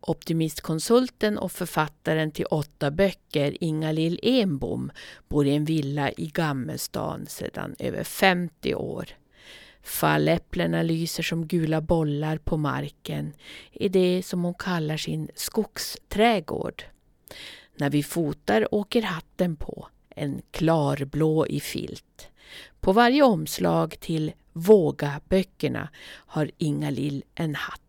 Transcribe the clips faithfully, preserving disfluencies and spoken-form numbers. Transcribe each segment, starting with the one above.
Optimistkonsulten och författaren till åtta böcker, Inga-Lill Enbom, bor i en villa i Gammelstan sedan över femtio år. Falläpplena lyser som gula bollar på marken i det som hon kallar sin skogsträdgård. När vi fotar åker hatten på, en klarblå i filt. På varje omslag till Våga-böckerna har Inga-Lill en hatt.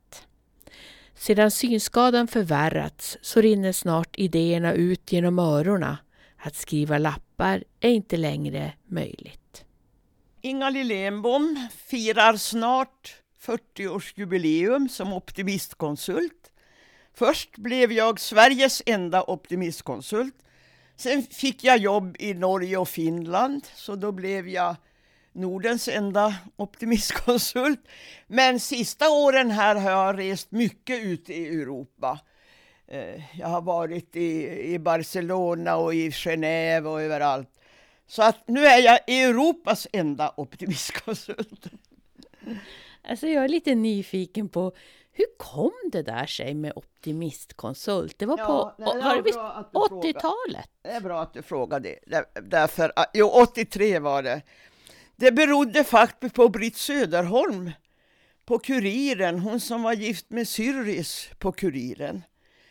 Sedan synskadan förvärrats så rinner snart idéerna ut genom örorna. Att skriva lappar är inte längre möjligt. Inga-Lill Enbom firar snart fyrtioårsjubileum som optimistkonsult. Först blev jag Sveriges enda optimistkonsult. Sen fick jag jobb i Norge och Finland, så då blev jag Nordens enda optimistkonsult. Men sista åren här har jag rest mycket ut i Europa. Jag har varit i, i Barcelona och i Genève och överallt. Så att nu är jag Europas enda optimistkonsult. Alltså jag är lite nyfiken på hur kom det där sig med optimistkonsult? Det var ja, på nej, det var det var åttiotalet. Det är bra att du frågar det. Därför, jo, åttiotre var det. Det berodde faktiskt på Britt Söderholm på Kuriren. Hon som var gift med Syrris på Kuriren.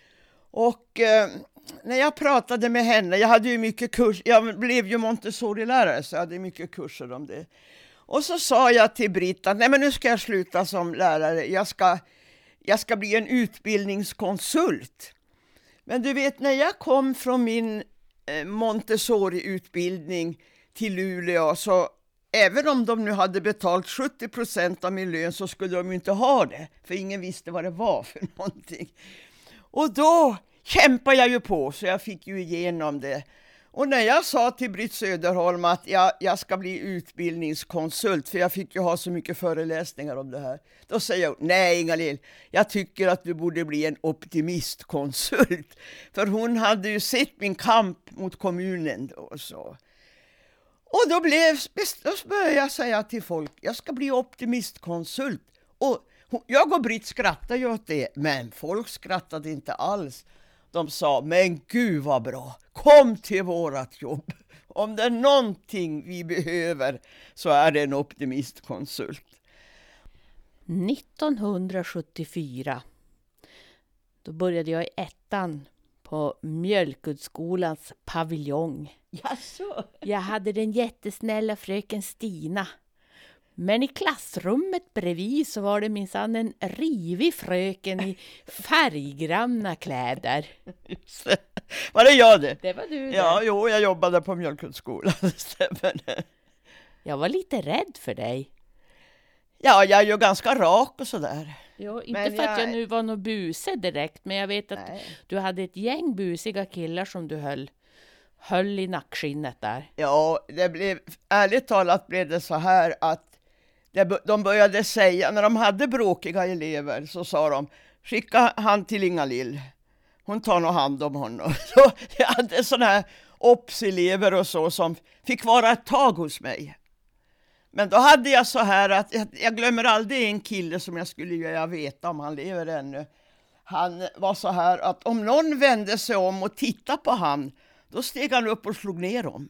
Och eh, när jag pratade med henne, jag hade ju mycket kurs, jag blev ju Montessori-lärare så jag hade mycket kurser om det. Och så sa jag till Britt att nej men nu ska jag sluta som lärare, jag ska, jag ska bli en utbildningskonsult. Men du vet, när jag kom från min eh, Montessori-utbildning till Luleå, så även om de nu hade betalt sjuttio procent av min lön så skulle de inte ha det. För ingen visste vad det var för någonting. Och då kämpade jag ju på så jag fick ju igenom det. Och när jag sa till Britt Söderholm att jag, jag ska bli utbildningskonsult, för jag fick ju ha så mycket föreläsningar om det här. Då säger jag, nej Inga-Lill, jag tycker att du borde bli en optimistkonsult. För hon hade ju sett min kamp mot kommunen då och så. Och då, blev, då började jag säga till folk, jag ska bli optimistkonsult. Och jag och Britt skrattade ju åt det, men folk skrattade inte alls. De sa, men gud vad bra, kom till vårat jobb. Om det är någonting vi behöver så är det en optimistkonsult. nittonhundrasjuttiofyra, då började jag i ettan på Mjölkudskolans paviljong. Jaså? Jag hade den jättesnälla fröken Stina. Men i klassrummet bredvid så var det minsann en rivig fröken i färggranna kläder. Just det. Var det jag det? Det var du det. Ja, jo, jag jobbade på Mjölkudsskolan. Stämmer. Jag var lite rädd för dig. Ja, jag är ju ganska rak och sådär. Jo, inte Men för att jag... jag nu var någon buse direkt, men jag vet att Nej. du hade ett gäng busiga killar som du höll, höll i nackskinnet där. Ja, det blev, ärligt talat blev det så här att det, de började säga, när de hade bråkiga elever så sa de, skicka han till Inga-Lill. Hon tar nog hand om honom. Så jag hade sådana här ops-elever och så som fick vara ett tag hos mig. Men då hade jag så här att jag, jag glömmer aldrig en kille som jag skulle vilja veta om han lever ännu. Han var så här att om någon vände sig om och tittade på han, då steg han upp och slog ner dem.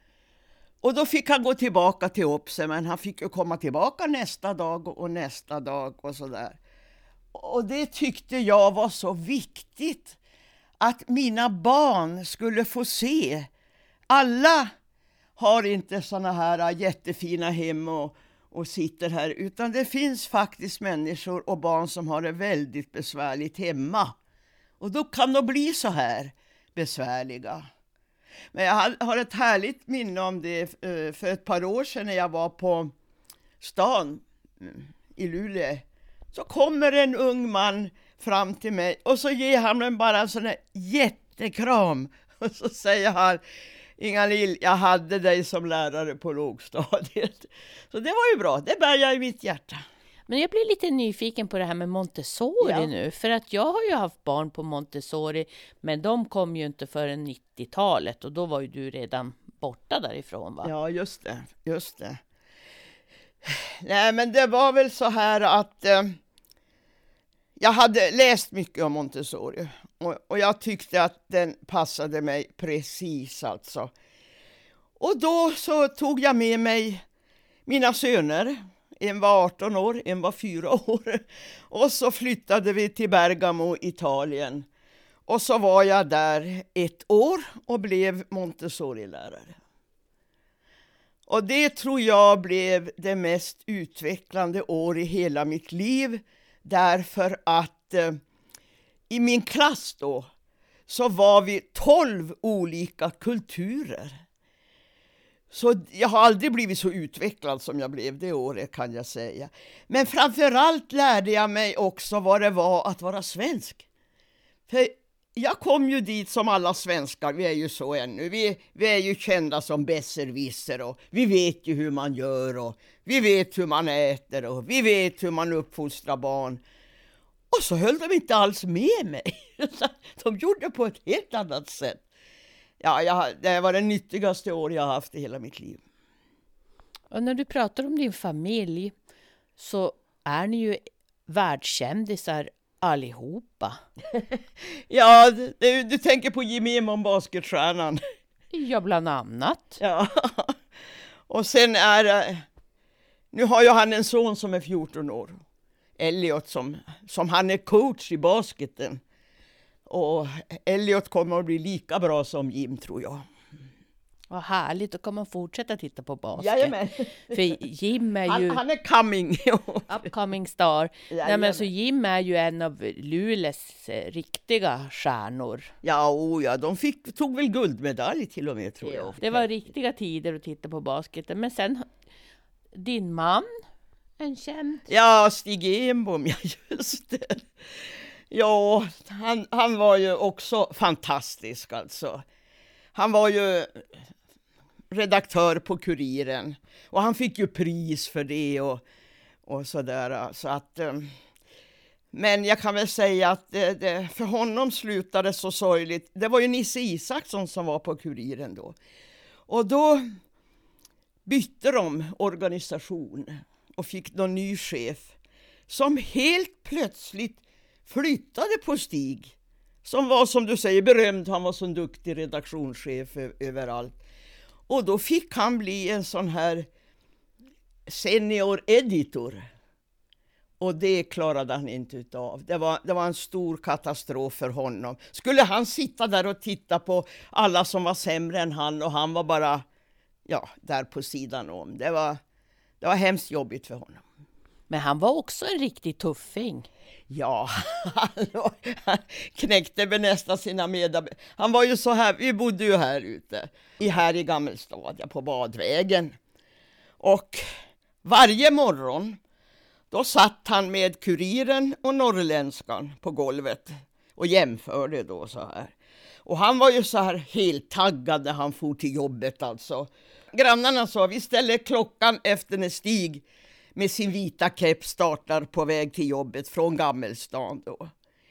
Och då fick han gå tillbaka till Opse, men han fick ju komma tillbaka nästa dag och nästa dag och sådär. Och det tyckte jag var så viktigt, att mina barn skulle få se. Alla har inte såna här jättefina hem och, och sitter här, utan det finns faktiskt människor och barn som har det väldigt besvärligt hemma. Och då kan de bli så här besvärliga. Men jag har ett härligt minne om det för ett par år sedan när jag var på stan i Luleå. Så kommer en ung man fram till mig och så ger han mig bara en sån här jättekram. Och så säger han, Inga-Lill, jag hade dig som lärare på lågstadiet. Så det var ju bra, det bär jag i mitt hjärta. Men jag blir lite nyfiken på det här med Montessori Ja. nu. För att jag har ju haft barn på Montessori, men de kom ju inte förrän nittiotalet. Och då var ju du redan borta därifrån, va? Ja, just det, just det. Nej, men det var väl så här att... Eh, jag hade läst mycket om Montessori och, och jag tyckte att den passade mig precis alltså. Och då så tog jag med mig mina söner. En var arton år, en var fyra år. Och så flyttade vi till Bergamo, Italien. Och så var jag där ett år och blev Montessori-lärare. Och det tror jag blev det mest utvecklande år i hela mitt liv. Därför att eh, i min klass då så var vi tolv olika kulturer. Så jag har aldrig blivit så utvecklad som jag blev det året, kan jag säga. Men framförallt lärde jag mig också vad det var att vara svensk. För jag kom ju dit som alla svenskar, vi är ju så ännu. Vi, vi är ju kända som besserwisser och vi vet ju hur man gör och vi vet hur man äter och vi vet hur man uppfostrar barn. Och så höll de inte alls med mig. De gjorde på ett helt annat sätt. Ja, jag, det var det nyttigaste år jag har haft i hela mitt liv. Och när du pratar om din familj så är ni ju världskändisar allihopa. Ja, du, du tänker på Jimmy Emon, basketstjärnan. Ja, bland annat. Ja, och sen är nu har ju han en son som är fjorton år. Elliot som, som han är coach i basketen. Och Elliot kommer att bli lika bra som Jim, tror jag. Vad härligt, då kan man fortsätta titta på basket. Jajamän. För Jim är ju... Han, han är coming. Upcoming star. Nej, men så Jim är ju en av Luleås eh, riktiga stjärnor. Ja, oh ja, de fick, tog väl guldmedalj till och med, tror jag. Ja, det var riktiga tider att titta på basketen. Men sen, din man, en känd... Ja, Stig Enbom, ja just det. Ja, han, han var ju också fantastisk alltså. Han var ju redaktör på Kuriren och han fick ju pris för det och, och sådär. Så att, men jag kan väl säga att det, det, för honom slutade så sorgligt. Det var ju Nisse Isaksson som var på Kuriren då. Och då bytte de organisation och fick någon ny chef som helt plötsligt flyttade på Stig. Som var, som du säger, berömd. Han var så en duktig redaktionschef överallt. Och då fick han bli en sån här senior editor. Och det klarade han inte utav. Det var, det var en stor katastrof för honom. Skulle han sitta där och titta på alla som var sämre än han och han var bara ja, där på sidan om. Det var, det var hemskt jobbigt för honom. Men han var också en riktig tuffing. Ja, han knäckte med nästan sina medarbetare. Han var ju så här, vi bodde ju här ute, i här i Gammelstad, på Badvägen. Och varje morgon, då satt han med Kuriren och Norrländskan på golvet och jämförde då så här. Och han var ju så här helt taggad när han for till jobbet alltså. Grannarna sa, vi ställer klockan efter när Stig med sin vita keps startar på väg till jobbet från Gammelstan då.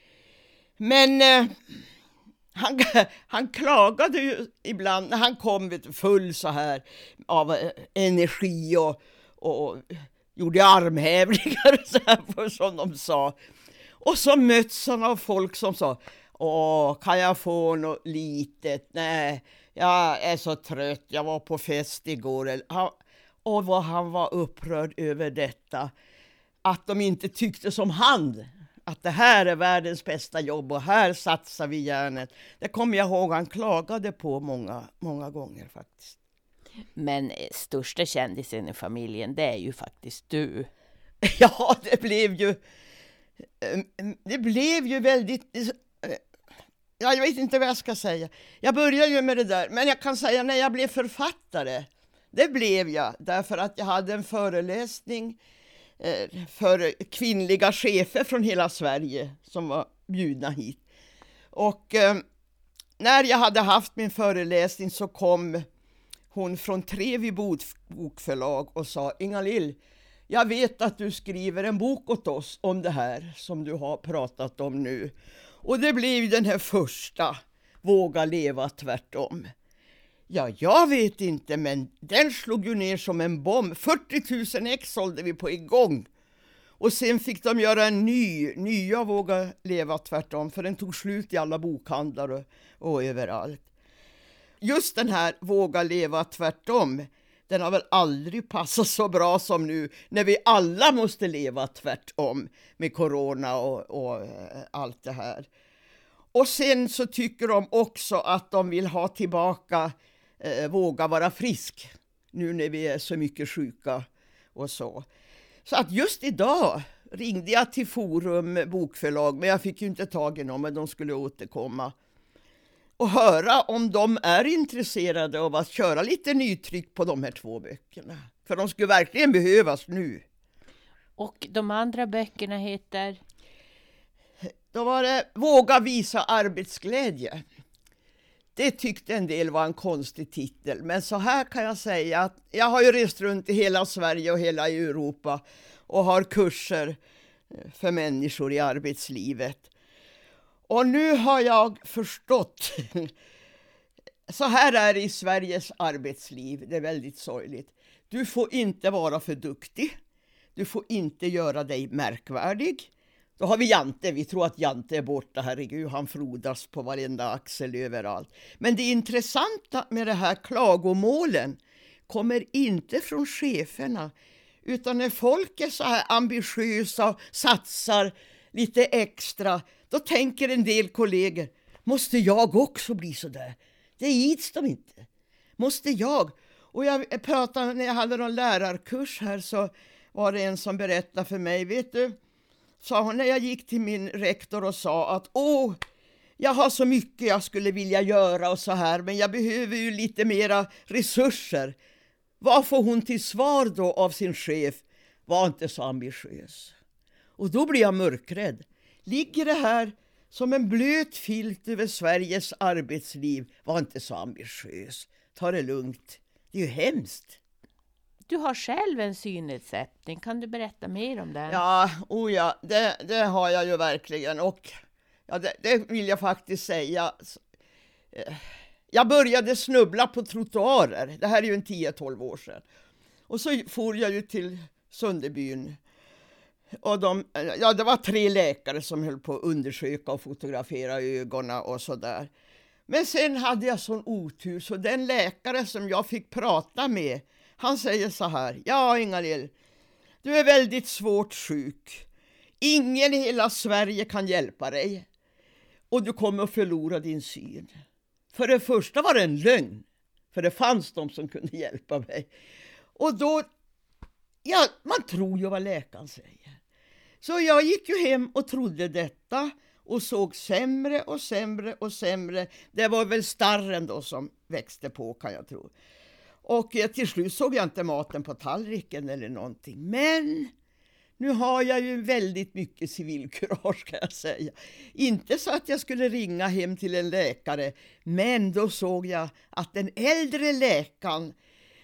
Men eh, han, han klagade ju ibland när han kom vet, full så här av eh, energi och, och gjorde armhävningar så här, som de sa. Och så möts han av folk som sa, åh, kan jag få något litet? Nej, jag är så trött, jag var på fest igår. Han, och vad han var upprörd över detta. Att de inte tyckte som han. Att det här är världens bästa jobb och här satsar vi järnet. Det kommer jag ihåg han klagade på många, många gånger faktiskt. Men största kändisen i familjen, det är ju faktiskt du. Ja, det blev ju... Det blev ju väldigt... Ja, jag vet inte vad jag ska säga. Jag började ju med det där. Men jag kan säga när jag blev författare... Det blev jag därför att jag hade en föreläsning eh, för kvinnliga chefer från hela Sverige som var bjudna hit. Och eh, när jag hade haft min föreläsning så kom hon från Trevi bokförlag och sa, Inga-Lill, jag vet att du skriver en bok åt oss om det här som du har pratat om nu. Och det blev den här första, Våga leva tvärtom. Ja, jag vet inte, men den slog ju ner som en bomb. fyrtio tusen ex sålde vi på igång. Och sen fick de göra en ny, nya Våga leva tvärtom, för den tog slut i alla bokhandlar och, och överallt. Just den här Våga leva tvärtom, den har väl aldrig passat så bra som nu, när vi alla måste leva tvärtom med corona och, och allt det här. Och sen så tycker de också att de vill ha tillbaka eh, Våga vara frisk, nu när vi är så mycket sjuka och så. Så att just idag ringde jag till Forum bokförlag, men jag fick ju inte tag i någon, men de skulle återkomma. Och höra om de är intresserade av att köra lite nytryck på de här två böckerna. För de skulle verkligen behövas nu. Och de andra böckerna heter? Då var det Våga visa arbetsglädje. Det tyckte en del var en konstig titel. Men så här kan jag säga att jag har ju rest runt i hela Sverige och hela Europa och har kurser för människor i arbetslivet. Och nu har jag förstått, så här är det i Sveriges arbetsliv, det är väldigt sorgligt. Du får inte vara för duktig, du får inte göra dig märkvärdig. Då har vi Jante, vi tror att Jante är borta, herregud, han frodas på varenda axel överallt. Men det intressanta med det här klagomålen kommer inte från cheferna, utan när folk är så här ambitiösa och satsar lite extra, då tänker en del kollegor, måste jag också bli så där? Det ids de inte. Måste jag? Och jag pratade, när jag hade någon lärarkurs här, så var det en som berättade för mig, vet du, sa hon när jag gick till min rektor och sa att åh, jag har så mycket jag skulle vilja göra och så här, men jag behöver ju lite mera resurser. Vad får hon till svar då av sin chef? Var inte så ambitiös. Och då blir jag mörkrädd. Ligger det här som en blöt filt över Sveriges arbetsliv? Var inte så ambitiös. Ta det lugnt. Det är ju hemskt. Du har själv en synnedsättning. Kan du berätta mer om den? Ja, oh ja det, det har jag ju verkligen. Och ja, det, det vill jag faktiskt säga. Jag började snubbla på trottoarer. Det här är ju en tio tolv år sedan. Och så for jag ju till Sunderbyn. Och de, ja, det var tre läkare som höll på att undersöka och fotografera ögonen och sådär. Men sen hade jag sån otur, så den läkare som jag fick prata med, han säger så här: ja, Ingalill, du är väldigt svårt sjuk. Ingen i hela Sverige kan hjälpa dig. Och du kommer att förlora din syn. För det första var det en lögn. För det fanns de som kunde hjälpa mig. Och då, ja, man tror ju vad läkaren säger. Så jag gick ju hem och trodde detta. Och såg sämre och sämre och sämre. Det var väl starren då som växte på, kan jag tro. Och eh, till slut såg jag inte maten på tallriken eller någonting. Men nu har jag ju väldigt mycket civilkurage, kan jag säga. Inte så att jag skulle ringa hem till en läkare. Men då såg jag att den äldre läkaren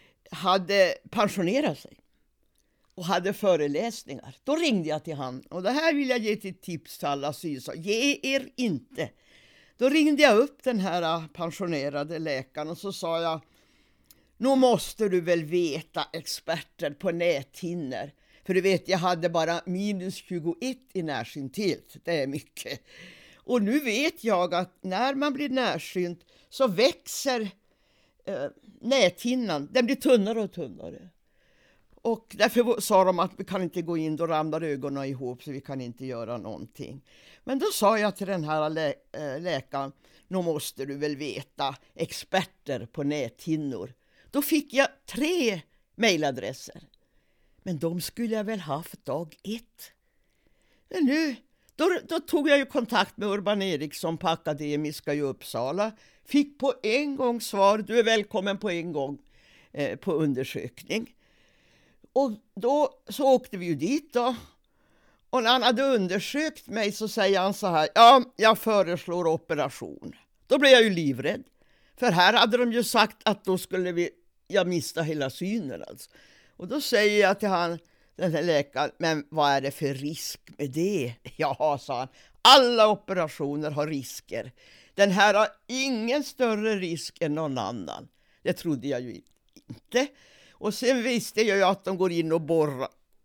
hade pensionerat sig. Och hade föreläsningar. Då ringde jag till han. Och det här vill jag ge till tips till alla sysa. Ge er inte. Då ringde jag upp den här pensionerade läkaren och så sa jag: nu måste du väl veta, experter på näthinnor. För du vet, jag hade bara minus tjugoett i närsynthet. Det är mycket. Och nu vet jag att när man blir närsynt så växer eh, näthinnan. Den blir tunnare och tunnare. Och därför sa de att vi kan inte gå in, då ramlar ögonen ihop så vi kan inte göra någonting. Men då sa jag till den här lä- äh, läkaren: nu måste du väl veta, experter på näthinnor. Då fick jag tre mejladresser. Men de skulle jag väl haft dag ett. Men nu, då, då tog jag ju kontakt med Urban Eriksson på Akademiska i Uppsala. Fick på en gång svar: du är välkommen på en gång eh, på undersökning. Och då så åkte vi ju dit då. Och när han hade undersökt mig så säger han så här: ja, jag föreslår operation. Då blev jag ju livrädd. För här hade de ju sagt att då skulle vi, jag mista hela synen alltså. Och då säger jag till han, den här läkaren: men vad är det för risk med det? Ja, sa han, alla operationer har risker. Den här har ingen större risk än någon annan. Det trodde jag ju inte. Och sen visste jag ju att de går in och borrar,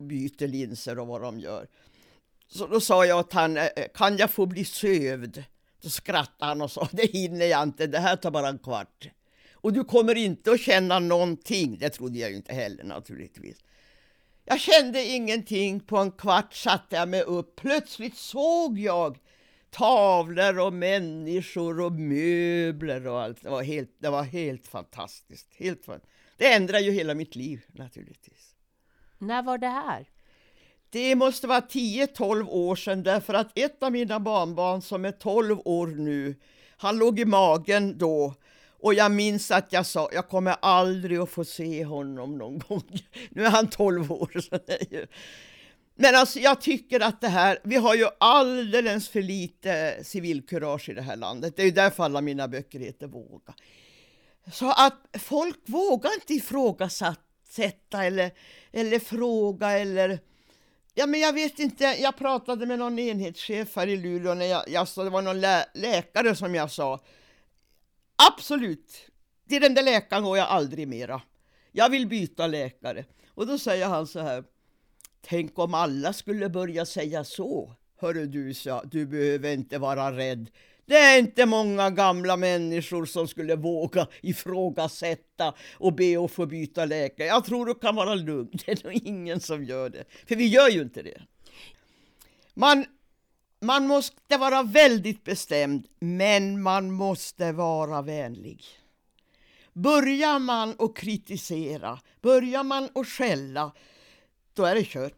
byter linser och vad de gör. Så då sa jag att han, kan jag få bli sövd? Då skrattade han och sa, det hinner jag inte, det här tar bara en kvart. Och du kommer inte att känna någonting. Det trodde jag ju inte heller naturligtvis. Jag kände ingenting. På en kvart satte jag mig upp. Plötsligt såg jag tavlor och människor och möbler och allt. Det var helt, det var helt fantastiskt. Helt fantastiskt. Det ändrade ju hela mitt liv naturligtvis. När var det här? Det måste vara tio tolv år sedan, därför att ett av mina barnbarn som är tolv år nu, han låg i magen då. Och jag minns att jag sa, jag kommer aldrig att få se honom någon gång. Nu är han tolv år. Så det är ju... Men alltså jag tycker att det här, vi har ju alldeles för lite civilkurage i det här landet. Det är ju därför alla mina böcker heter Våga. Så att folk vågar inte ifrågasätta eller, eller fråga eller... Ja, men jag vet inte, jag pratade med någon enhetschef här i Luleå när jag, jag så det var någon lä- läkare som jag sa, absolut, till den där läkaren går jag aldrig mera. Jag vill byta läkare. Och då säger han så här, tänk om alla skulle börja säga så. Hörru du, sa, du behöver inte vara rädd. Det är inte många gamla människor som skulle våga ifrågasätta och be att få byta läkare. Jag tror det kan vara lugnt. Det är nog ingen som gör det. För vi gör ju inte det. Man, man måste vara väldigt bestämd, men man måste vara vänlig. Börjar man att kritisera, börjar man att skälla, då är det kört.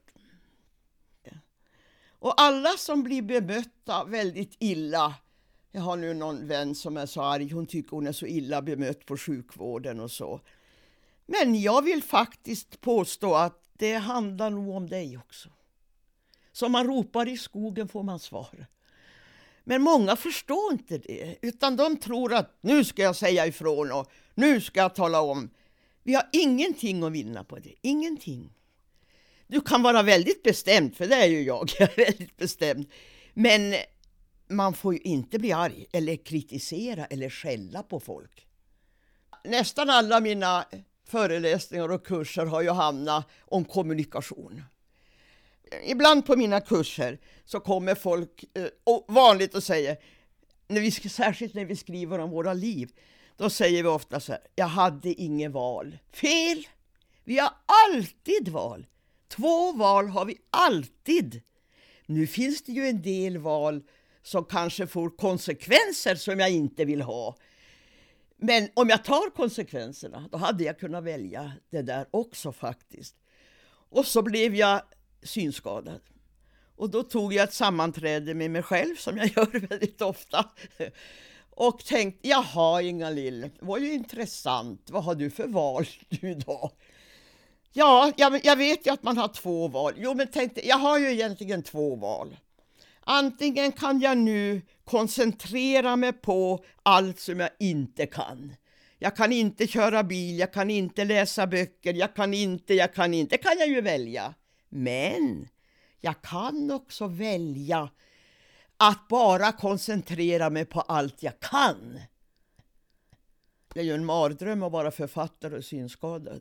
Och alla som blir bemötta väldigt illa. Jag har nu någon vän som är så arg. Hon tycker hon är så illa bemött på sjukvården och så. Men jag vill faktiskt påstå att det handlar nog om dig också. Som man ropar i skogen får man svar. Men många förstår inte det. Utan de tror att nu ska jag säga ifrån och nu ska jag tala om. Vi har ingenting att vinna på det. Ingenting. Du kan vara väldigt bestämd, för det är ju jag. Jag är väldigt bestämd. Men... man får ju inte bli arg eller kritisera eller skälla på folk. Nästan alla mina föreläsningar och kurser har ju hamnat om kommunikation. Ibland på mina kurser så kommer folk och vanligt och säger, när vi, särskilt när vi skriver om våra liv, då säger vi ofta så här, jag hade ingen val. Fel! Vi har alltid val. Två val har vi alltid. Nu finns det ju en del val som kanske får konsekvenser som jag inte vill ha. Men om jag tar konsekvenserna, då hade jag kunnat välja det där också faktiskt. Och så blev jag synskadad. Och då tog jag ett sammanträde med mig själv, som jag gör väldigt ofta. Och tänkte, jaha Inga-Lill, det var ju intressant. Vad har du för val du då? Ja, jag, jag vet ju att man har två val. Jo, men tänkte, jag har ju egentligen två val. Antingen kan jag nu koncentrera mig på allt som jag inte kan. Jag kan inte köra bil, jag kan inte läsa böcker, jag kan inte, jag kan inte. Det kan jag ju välja. Men jag kan också välja att bara koncentrera mig på allt jag kan. Det är ju en mardröm att vara författare och synskadad.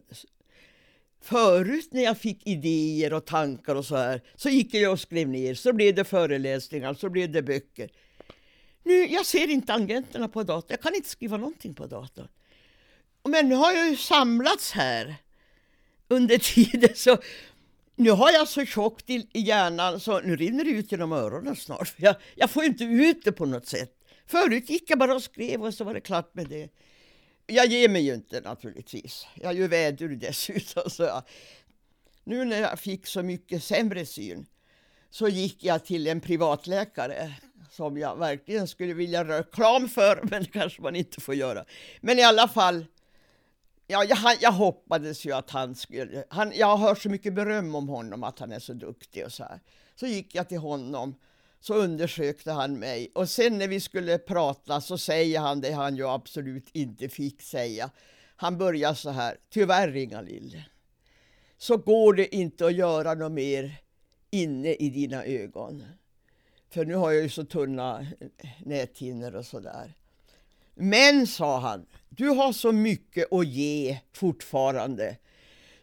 Förut när jag fick idéer och tankar och så här, så gick jag och skrev ner, så blev det föreläsningar, så blev det böcker. Nu, jag ser inte tangenterna på datorn, jag kan inte skriva någonting på datorn. Men nu har jag ju samlats här under tiden, så nu har jag så tjockt i hjärnan så nu rinner det ut genom öronen snart. Jag, jag får inte ut det på något sätt. Förut gick jag bara och skrev och så var det klart med det. Jag ger mig ju inte naturligtvis. Jag är ju vädur dessutom. Så jag. Nu när jag fick så mycket sämre syn så gick jag till en privatläkare som jag verkligen skulle vilja göra reklam för, men det kanske man inte får göra. Men i alla fall, ja, jag, jag hoppades ju att han skulle... Han, jag har hört så mycket beröm om honom, att han är så duktig och så här. Så gick jag till honom. Så undersökte han mig. Och sen när vi skulle prata så säger han det han ju absolut inte fick säga. Han börjar så här. Tyvärr Inga-Lill, så går det inte att göra något mer inne i dina ögon. För nu har jag ju så tunna näthinnor och sådär. Men, sa han, du har så mycket att ge fortfarande.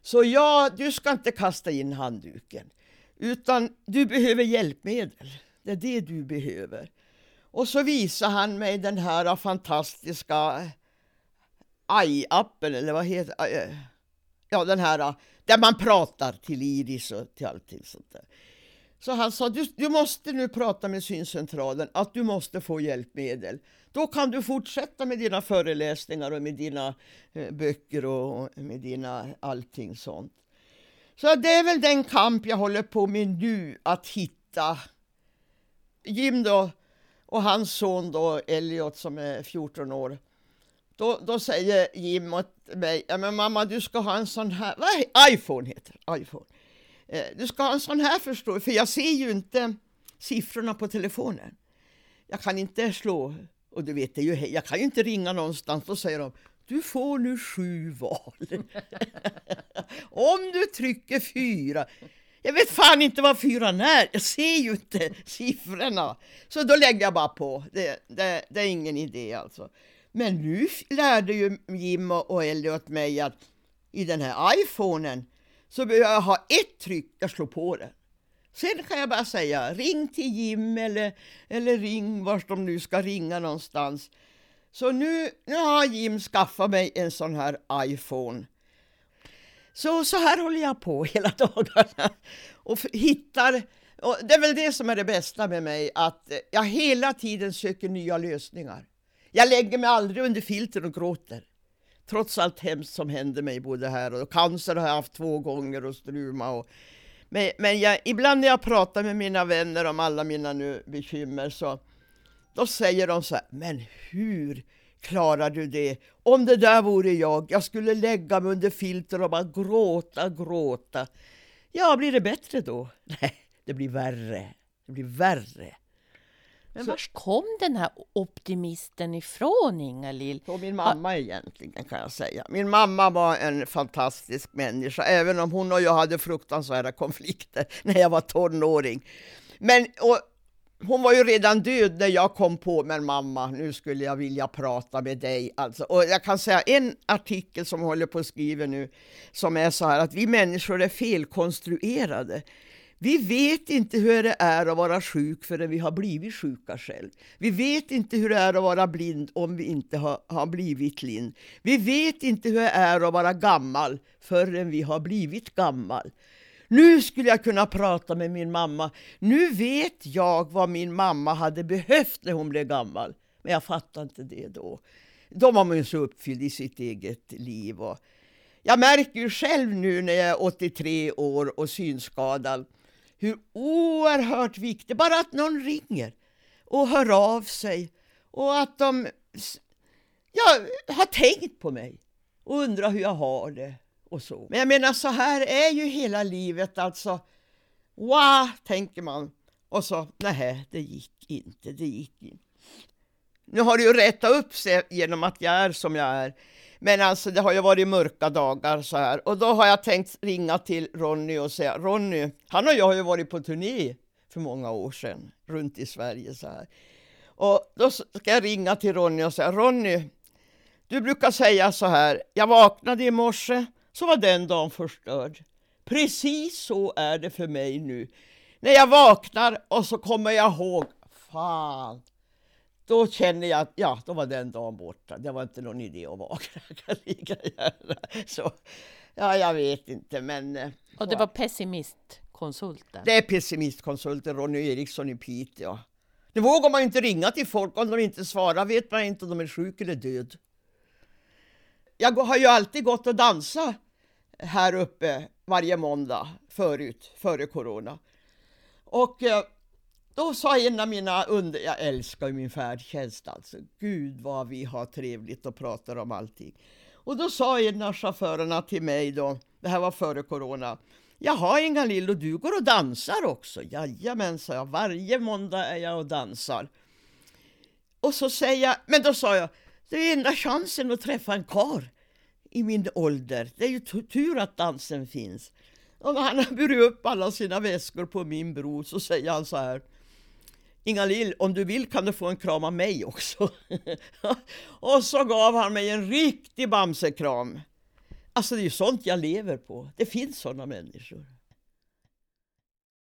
Så ja, du ska inte kasta in handduken. Utan du behöver hjälpmedel. Det är det du behöver. Och så visar han mig den här fantastiska i-appen, eller vad heter det? Ja, den här där man pratar till Iris och till allting sånt där. Så han sa, du, du måste nu prata med syncentralen att du måste få hjälpmedel. Då kan du fortsätta med dina föreläsningar och med dina eh, böcker och med dina allting sånt. Så det är väl den kamp jag håller på med nu, att hitta Jim då och hans son då, Elliot som är fjorton år. Då, då säger Jim åt mig, ja men mamma du ska ha en sån här, vad iPhone heter iPhone. Eh, du ska ha en sån här förstår, för jag ser ju inte siffrorna på telefonen. Jag kan inte slå, och du vet det ju, jag kan ju inte ringa någonstans och säga de, du får nu sju val. Om du trycker fyra. Jag vet fan inte vad fyran är. Jag ser ju inte siffrorna. Så då lägger jag bara på. Det, det, det är ingen idé alltså. Men nu lärde ju Jim och Elliot mig att i den här iPhonen så behöver jag ha ett tryck, jag slår på den. Sen kan jag bara säga, ring till Jim eller, eller ring vart de nu ska ringa någonstans. Så nu, nu har Jim skaffat mig en sån här iPhone. Så, så här håller jag på hela dagarna och hittar, och det är väl det som är det bästa med mig, att jag hela tiden söker nya lösningar. Jag lägger mig aldrig under filter och gråter. Trots allt hemskt som händer mig både här, och cancer har jag haft två gånger och struma. Och, men men jag, ibland när jag pratar med mina vänner om alla mina nu bekymmer så då säger de så här, men hur klarar du det? Om det där vore jag, jag skulle lägga mig under filter och bara gråta, gråta. Ja, blir det bättre då? Nej, det blir värre. Det blir värre. Men var kom den här optimisten ifrån, Inga-Lill? På min mamma egentligen kan jag säga. Min mamma var en fantastisk människa, även om hon och jag hade fruktansvärda konflikter när jag var tonåring. Men och, hon var ju redan död när jag kom på, men mamma, nu skulle jag vilja prata med dig. Alltså, och jag kan säga en artikel som jag håller på att skriva nu som är så här att vi människor är felkonstruerade. Vi vet inte hur det är att vara sjuk förrän vi har blivit sjuka själv. Vi vet inte hur det är att vara blind om vi inte har, har blivit blind. Vi vet inte hur det är att vara gammal förrän vi har blivit gammal. Nu skulle jag kunna prata med min mamma. Nu vet jag vad min mamma hade behövt när hon blev gammal. Men jag fattar inte det då. Då var man ju så uppfylld i sitt eget liv. Och jag märker ju själv nu när jag är åttiotre år och synskadad hur oerhört viktigt, bara att någon ringer och hör av sig och att de ja, har tänkt på mig och undrar hur jag har det och så. Men jag menar, så här är ju hela livet, alltså wow, tänker man, och så nej, det gick inte, det gick inte. Nu har det ju rättat upp sig genom att jag är som jag är. Men alltså det har ju varit mörka dagar så här. Och då har jag tänkt ringa till Ronny och säga, Ronny, han och jag har ju varit på turné för många år sedan runt i Sverige så här. Och då ska jag ringa till Ronny och säga, Ronny, du brukar säga så här, jag vaknade i morse så var den dagen förstörd. Precis så är det för mig nu. När jag vaknar och så kommer jag ihåg, fan. Då känner jag att ja, då var den dagen borta. Det var inte någon idé att vakna. Så, ja, jag vet inte. Men, och det var pessimistkonsulten? Det är pessimistkonsulten Ronny Eriksson i Piteå. Nu vågar man ju inte ringa till folk om de inte svarar. Vet man inte om de är sjuka eller död. Jag har ju alltid gått och dansat här uppe varje måndag förut, före corona. Och då sa en av mina under... Jag älskar ju min färdtjänst alltså. Gud vad vi har trevligt och pratar om allting. Och då sa en av chaufförerna till mig då, det här var före corona. Jaha Inga-Lill, och du går och dansar också? Jajamän, sa jag. Varje måndag är jag och dansar. Och så säger jag, men då sa jag, det är enda chansen att träffa en kar i min ålder. Det är ju tur att dansen finns. Och när han har burit upp alla sina väskor på min bro så säger han så här, Inga-Lill, om du vill kan du få en kram av mig också. Och så gav han mig en riktig bamsekram. Alltså det är ju sånt jag lever på. Det finns sådana människor.